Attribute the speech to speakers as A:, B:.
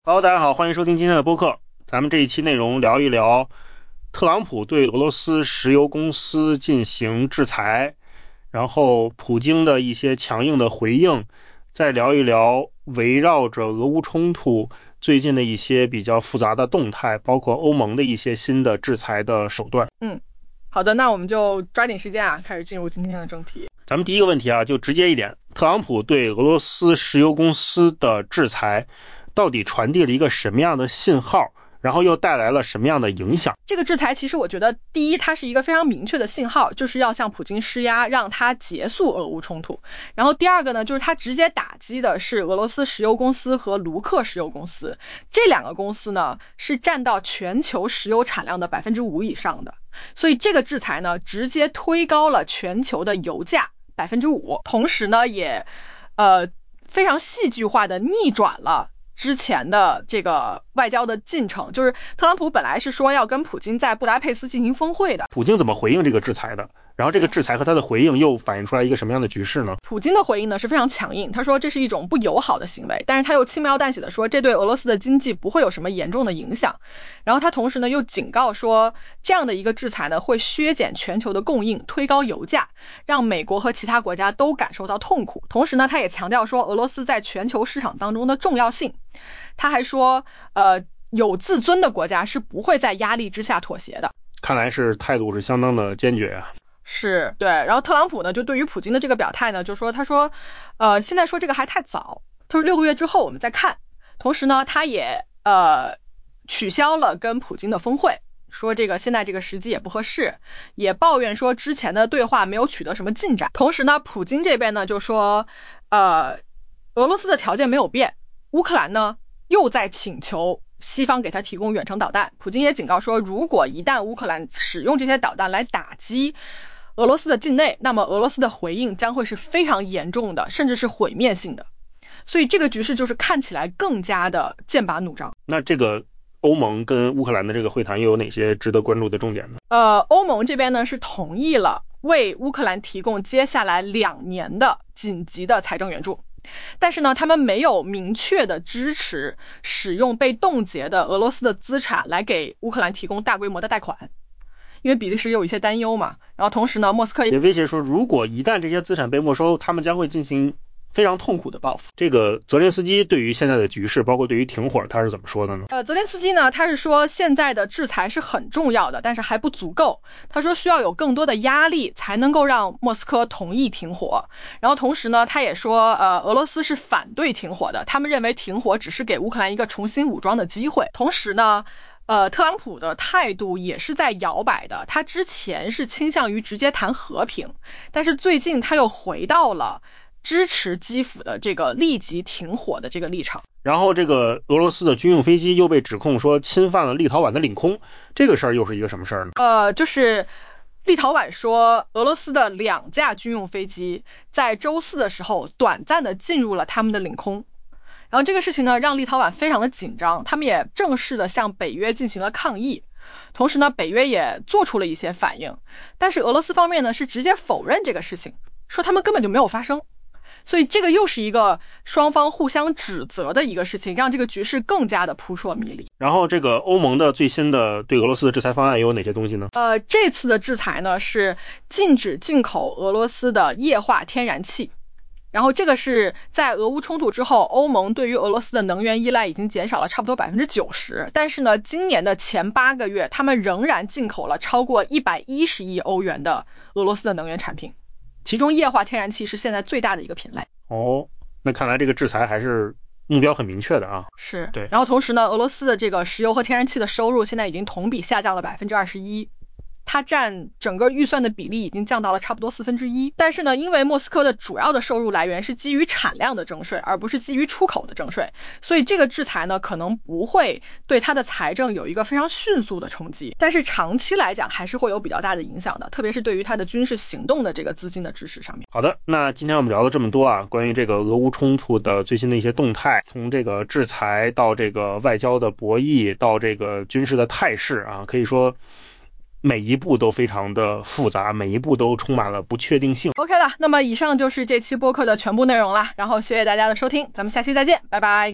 A: Hello， 大家好，欢迎收听今天的播客。咱们这一期内容聊一聊特朗普对俄罗斯石油公司进行制裁，然后普京的一些强硬的回应，再聊一聊围绕着俄乌冲突最近的一些比较复杂的动态，包括欧盟的一些新的制裁的手段。
B: 好的，那我们就抓紧时间开始进入今天的正题。
A: 咱们第一个问题就直接一点，特朗普对俄罗斯石油公司的制裁到底传递了一个什么样的信号，然后又带来了什么样的影响？
B: 这个制裁其实我觉得第一，它是一个非常明确的信号，就是要向普京施压，让他结束俄乌冲突。然后第二个呢，就是他直接打击的是俄罗斯石油公司和卢克石油公司，这两个公司呢是占到全球石油产量的 5% 以上的，所以这个制裁呢直接推高了全球的油价 5%， 同时呢也非常戏剧化的逆转了之前的这个外交的进程。就是特朗普本来是说要跟普京在布达佩斯进行峰会的，
A: 普京怎么回应这个制裁的？然后这个制裁和他的回应又反映出来一个什么样的局势呢？
B: 普京的回应呢是非常强硬，他说这是一种不友好的行为，但是他又轻描淡写的说这对俄罗斯的经济不会有什么严重的影响。然后他同时呢又警告说，这样的一个制裁呢会削减全球的供应，推高油价，让美国和其他国家都感受到痛苦。同时呢他也强调说俄罗斯在全球市场当中的重要性。他还说有自尊的国家是不会在压力之下妥协的。
A: 看来是态度是相当的坚决啊。
B: 是，对。然后特朗普呢就对于普京的这个表态呢就说，他说现在说这个还太早，他说6个月之后我们再看。同时呢他也取消了跟普京的峰会，说这个现在这个时机也不合适，也抱怨说之前的对话没有取得什么进展。同时呢普京这边呢就说俄罗斯的条件没有变，乌克兰呢又在请求西方给他提供远程导弹。普京也警告说，如果一旦乌克兰使用这些导弹来打击俄罗斯的境内，那么俄罗斯的回应将会是非常严重的，甚至是毁灭性的。所以这个局势就是看起来更加的剑拔弩张。
A: 那这个欧盟跟乌克兰的这个会谈又有哪些值得关注的重点呢？
B: 欧盟这边呢是同意了为乌克兰提供接下来2年的紧急的财政援助，但是呢他们没有明确的支持使用被冻结的俄罗斯的资产来给乌克兰提供大规模的贷款，因为比利时有一些担忧嘛。然后同时呢莫斯科
A: 也威胁说，如果一旦这些资产被没收，他们将会进行非常痛苦的报复。这个泽连斯基对于现在的局势，包括对于停火，他是怎么说的呢？
B: 泽连斯基呢他是说现在的制裁是很重要的，但是还不足够。他说需要有更多的压力才能够让莫斯科同意停火。然后同时呢他也说俄罗斯是反对停火的，他们认为停火只是给乌克兰一个重新武装的机会。同时呢特朗普的态度也是在摇摆的，他之前是倾向于直接谈和平，但是最近他又回到了支持基辅的这个立即停火的这个立场。
A: 然后这个俄罗斯的军用飞机又被指控说侵犯了立陶宛的领空，这个事儿又是一个什么事儿呢？
B: 就是立陶宛说俄罗斯的2架军用飞机在周4的时候短暂的进入了他们的领空。然后这个事情呢让立陶宛非常的紧张，他们也正式的向北约进行了抗议。同时呢北约也做出了一些反应，但是俄罗斯方面呢是直接否认这个事情，说他们根本就没有发生。所以这个又是一个双方互相指责的一个事情，让这个局势更加的扑朔迷离。
A: 然后这个欧盟的最新的对俄罗斯的制裁方案有哪些东西呢？
B: 这次的制裁呢是禁止进口俄罗斯的液化天然气。然后这个是在俄乌冲突之后，欧盟对于俄罗斯的能源依赖已经减少了差不多 90%， 但是呢今年的前8个月他们仍然进口了超过110亿欧元的俄罗斯的能源产品，其中液化天然气是现在最大的一个品类。
A: 那看来这个制裁还是目标很明确的啊。
B: 是，
A: 对。
B: 然后同时呢俄罗斯的这个石油和天然气的收入现在已经同比下降了 21%，它占整个预算的比例已经降到了差不多1/4。但是呢因为莫斯科的主要的收入来源是基于产量的征税，而不是基于出口的征税，所以这个制裁呢可能不会对它的财政有一个非常迅速的冲击，但是长期来讲还是会有比较大的影响的，特别是对于它的军事行动的这个资金的支持上面。
A: 好的，那今天我们聊了这么多关于这个俄乌冲突的最新的一些动态，从这个制裁到这个外交的博弈，到这个军事的态势可以说每一步都非常的复杂，每一步都充满了不确定性。
B: OK 了，那么以上就是这期播客的全部内容啦，然后谢谢大家的收听，咱们下期再见，拜拜。